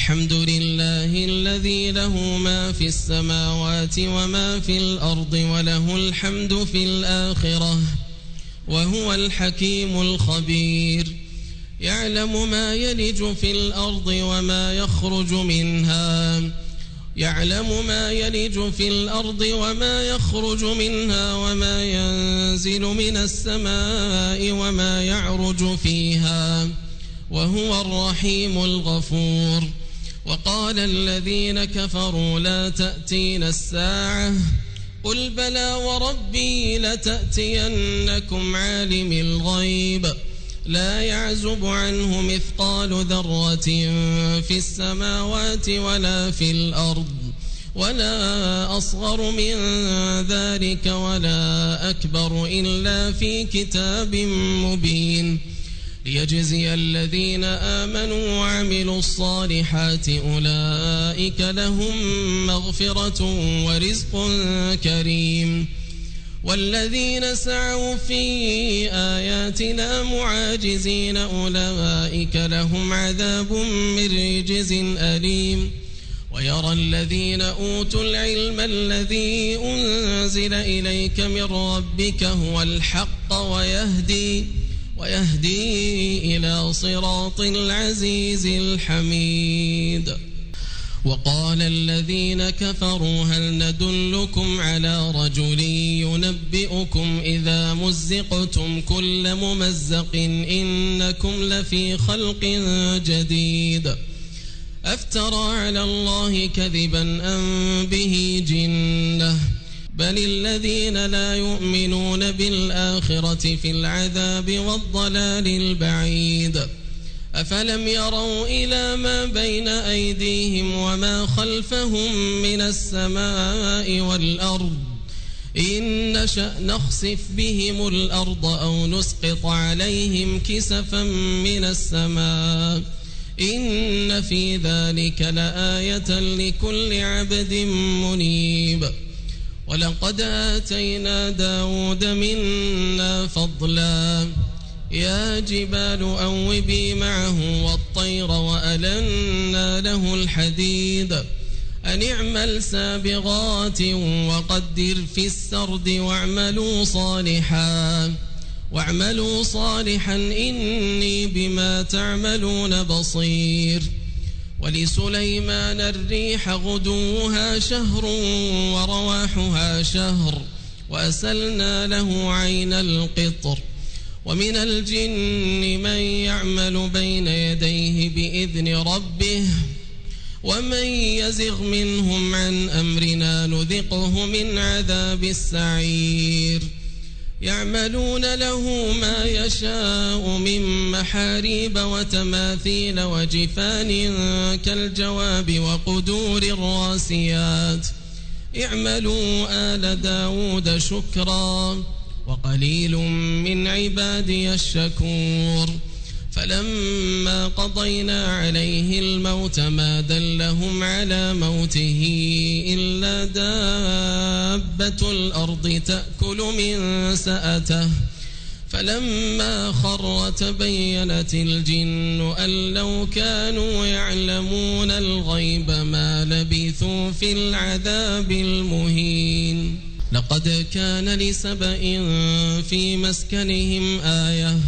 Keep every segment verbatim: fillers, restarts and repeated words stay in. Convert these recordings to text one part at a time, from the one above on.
الحمد لله الذي له ما في السماوات وما في الأرض وله الحمد في الآخرة وهو الحكيم الخبير يعلم ما يلج في الأرض وما يخرج منها يعلم ما يلج في الأرض وما يخرج منها وما ينزل من السماء وما يعرج فيها وهو الرحيم الغفور. وقال الذين كفروا لا تأتينا الساعة قل بلى وربي لتأتينكم عالم الغيب لا يعزب عنه مثقال ذرة في السماوات ولا في الأرض ولا أصغر من ذلك ولا أكبر إلا في كتاب مبين ليجزي الذين آمنوا وعملوا الصالحات أولئك لهم مغفرة ورزق كريم. والذين سعوا في آياتنا معاجزين أولئك لهم عذاب من رجز أليم. ويرى الذين أوتوا العلم الذي أنزل إليك من ربك هو الحق ويهدي ويهدي إلى صراط العزيز الحميد. وقال الذين كفروا هل ندلكم على رجل ينبئكم إذا مزقتم كل ممزق إنكم لفي خلق جديد أفترى على الله كذبا أم به جنة بل الذين لا يؤمنون بالآخرة في العذاب والضلال البعيد. أفلم يروا إلى ما بين أيديهم وما خلفهم من السماء والأرض إن نشأ نخسف بهم الأرض أو نسقط عليهم كسفا من السماء إن في ذلك لآية لكل عبد منيب. ولقد آتينا داود منا فضلا يا جبال أوبي معه والطير وألنا له الحديد أن اعمل سابغات وقدر في السرد واعملوا صالحا واعملوا صالحا إني بما تعملون بصير. ولسليمان الريح غدوها شهر ورواحها شهر وأسلنا له عين القطر. ومن الجن من يعمل بين يديه بإذن ربه ومن يزغ منهم عن أمرنا نذقه من عذاب السعير. يعملون له ما يشاء من محاريب وتماثيل وجفان كالجواب وقدور الراسيات اعملوا آل داود شكرا وقليل من عبادي الشكور. فلما قضينا عليه الموت ما دلهم على موته إلا دابة الأرض تأكل من سأته فلما خر تبينت الجن أن لو كانوا يعلمون الغيب ما لبثوا في العذاب المهين. لقد كان لسبإ في مسكنهم آية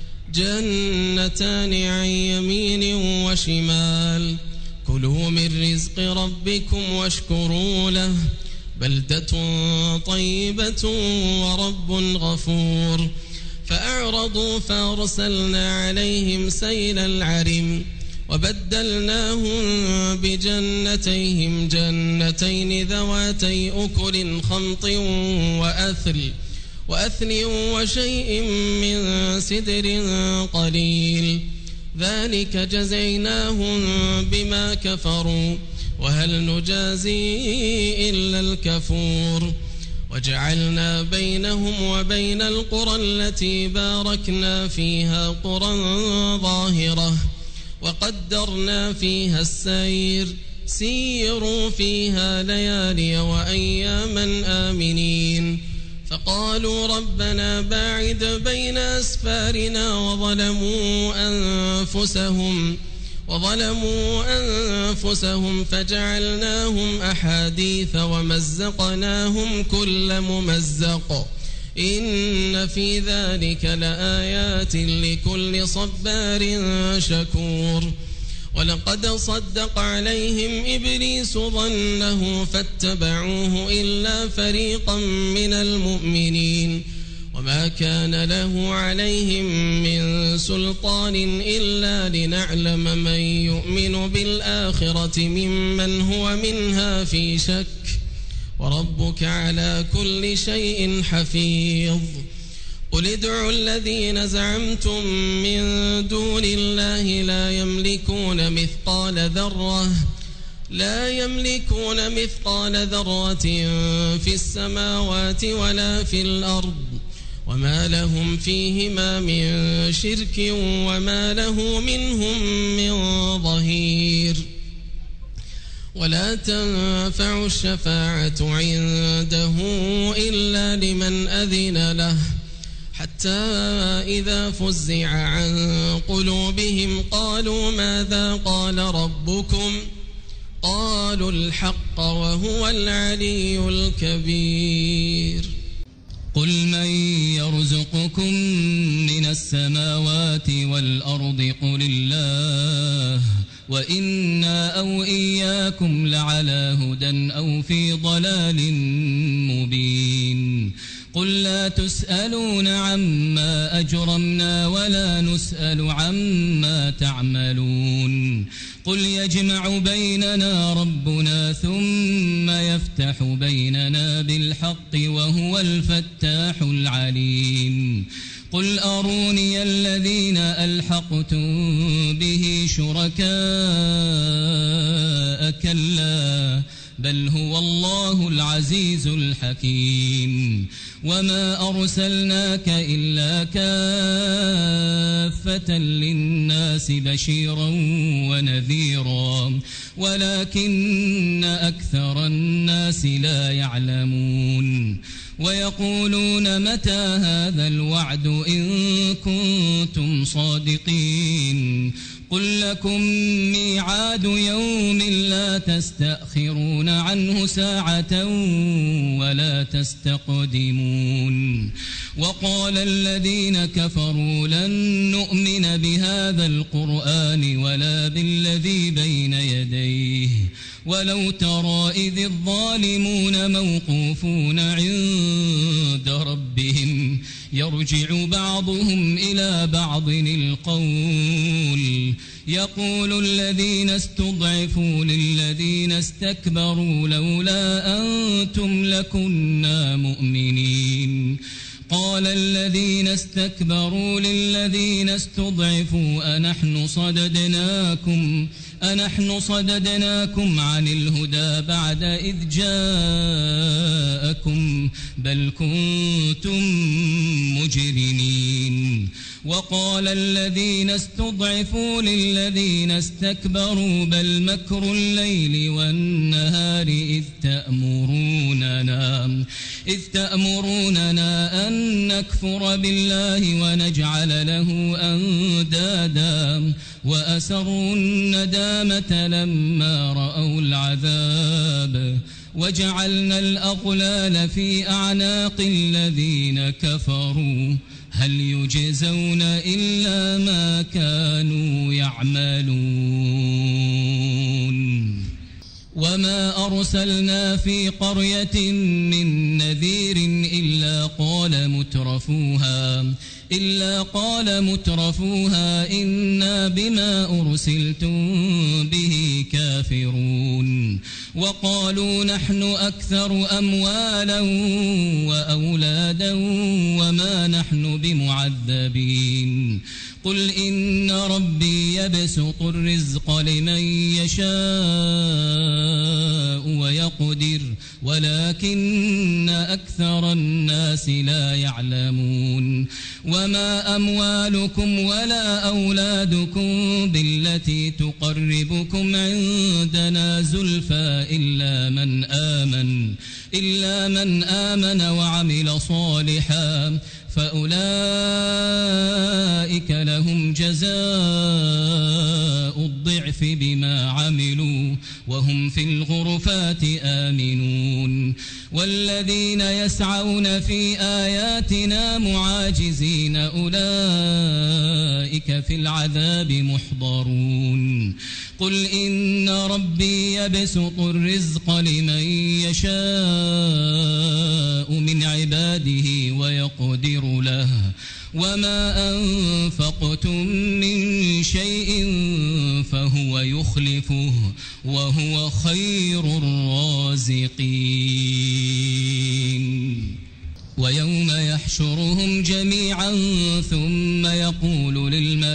جنتان عن يمين وشمال كلوا من رزق ربكم واشكروا له بلدة طيبة ورب غفور. فأعرضوا فأرسلنا عليهم سيل العرم وبدلناهم بجنتيهم جنتين ذواتي أكل خمط وأثل وأثل وشيء من سدر قليل ذلك جزيناهم بما كفروا وهل نجازي إلا الكفور. وجعلنا بينهم وبين القرى التي باركنا فيها قرى ظاهرة وقدرنا فيها السير سيروا فيها ليالي وأياما آمنين. فقالوا ربنا باعد بين أسفارنا وظلموا أنفسهم وظلموا أنفسهم فجعلناهم أحاديث ومزقناهم كل ممزق إن في ذلك لآيات لكل صبار شكور ولقد صدق عليهم إبليس ظنه فاتبعوه إلا فريقا من المؤمنين وما كان له عليهم من سلطان إلا لنعلم من يؤمن بالآخرة ممن هو منها في شك وربك على كل شيء حفيظ قل ادعوا الذين زعمتم من دون الله لا يملكون مثقال ذرة لا يملكون مثقال ذرة في السماوات ولا في الأرض وما لهم فيهما من شرك وما له منهم من ظهير ولا تنفع الشفاعة عنده إلا لمن أذن له حتى إذا فزع عن قلوبهم قالوا ماذا قال ربكم قالوا الحق وهو العلي الكبير قل من يرزقكم من السماوات والأرض قل الله وإنا أو إياكم لعلى هدى أو في ضلال مبين قل لا تسألون عما أجرمنا ولا نسأل عما تعملون قل يجمع بيننا ربنا ثم يفتح بيننا بالحق وهو الفتاح العليم قل أروني الذين ألحقتم به شركاء كلا بل هو الله العزيز الحكيم وما أرسلناك إلا كافة للناس بشيرا ونذيرا ولكن أكثر الناس لا يعلمون ويقولون متى هذا الوعد إن كنتم صادقين قل لكم ميعاد يوم لا تستأخرون عنه ساعة ولا تستقدمون وقال الذين كفروا لن نؤمن بهذا القرآن ولا بالذي بين يديه ولو ترى إذ الظالمون موقوفون عند ربهم يرجع بعضهم إلى بعض القول يقول الذين استضعفوا للذين استكبروا لولا أنتم لكنا مؤمنين قال الذين استكبروا للذين استضعفوا أنحن صددناكم أنحن صددناكم عن الهدى بعد إذ جاءكم بل كنتم مجرمين وقال الذين استضعفوا للذين استكبروا بل مكر الليل والنهار إذ تأمروننا إذ تأمروننا أن نكفر بالله ونجعل له أندادا وأسروا الندامة لما رأوا العذاب وجعلنا الأغلال في أعناق الذين كفروا هل يجزون إلا ما كانوا يعملون وما أرسلنا في قرية من نذير إلا قال مترفوها إلا قال مترفوها إنا بما أرسلتم به كافرون وقالوا نحن أكثر أموالا وأولادا وما نحن بمعذبين قل إن ربي يبسط الرزق لمن يشاء ويقدر ولكن أكثر الناس لا يعلمون وما أموالكم ولا أولادكم بالتي تقربكم عندنا زلفى إلا من آمن إلا من آمن وعمل صالحا فأولئك لهم جزاء الضعف بما عملوا وهم في الغرفات آمنون والذين يسعون في آياتنا معاجزين أولئك في العذاب محضرون قل إن ربي يبسط الرزق لمن يشاء من عباده ويقدر له وما أنفقتم من شيء فهو يخلفه وهو خير الرازقين ويوم يحشرهم جميعا ثم يقول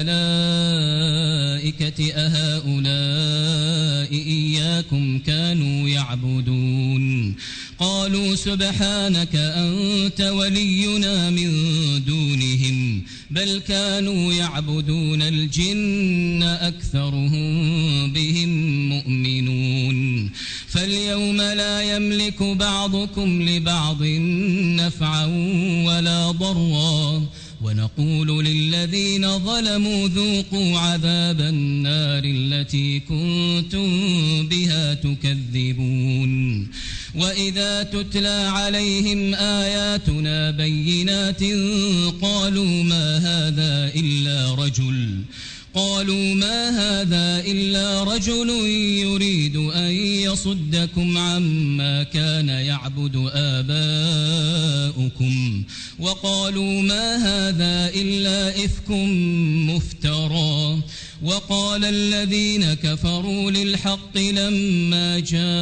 للملائكة أهؤلاء إياكم كانوا يعبدون قالوا سبحانك أنت ولينا من دونهم بل كانوا يعبدون الجن أكثرهم بهم مؤمنون فاليوم لا يملك بعضكم لبعض نفعا ولا ضرا ونقول للذين ظلموا ذوقوا عذاب النار التي كنتم بها تكذبون وإذا تتلى عليهم آياتنا بينات قالوا ما هذا إلا رجل قالوا ما هذا إلا رجل يريد أن يصدكم عما كان يعبد آباؤكم وقالوا ما هذا إلا إفك مفترى وقال الذين كفروا للحق لما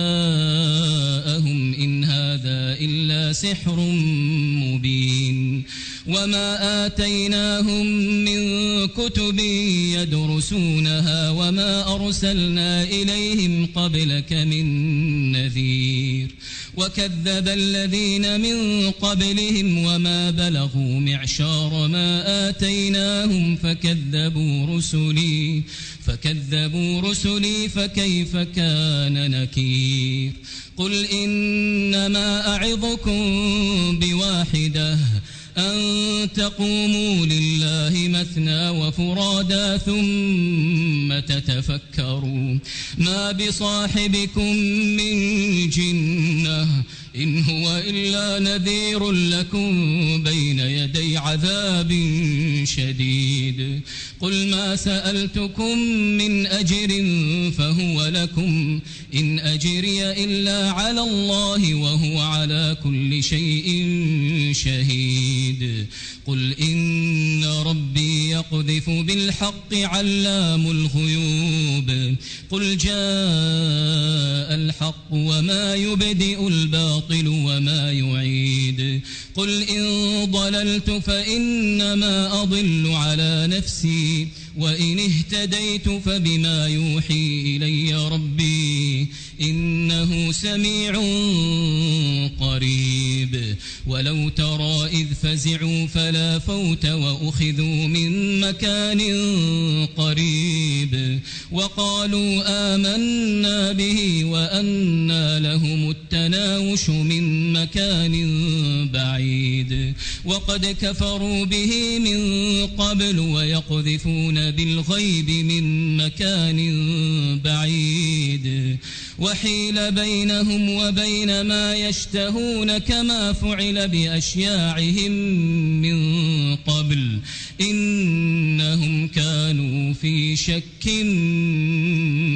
جاءهم إن هذا إلا سحر مبين وما آتيناهم من كتب يدرسونها وما أرسلنا إليهم قبلك من نذير وكذب الذين من قبلهم وما بلغوا معشار ما آتيناهم فكذبوا رسلي فكذبوا رسلي فكيف كان نكير قل إنما أعظكم بواحدة أن تقوموا لله مثنى وفرادا ثم تتفكروا ما بصاحبكم من جنة إن هو إلا نذير لكم بين يدي عذاب شديد قل ما سألتكم من أجر فهو لكم إن أجري إلا على الله وهو على كل شيء شهيد قل إن ربي يقذف بالحق علام الغيوب قل جاء الحق وما يبدئ الباطل وما يعيد قل إن ضللت فإنما أضل على نفسي وإن اهتديت فبما يوحي إلي ربي إنه سميع قريب ولو ترى إذ فزعوا فلا فوت وأخذوا من مكان قريب وقالوا آمنا به وأنى لهم التناوش من مكان بعيد وقد كفروا به من قبل ويقذفون بالغيب من مكان بعيد وحيل بينهم وبين ما يشتهون كما فعل بأشياعهم من قبل إنهم كانوا في شك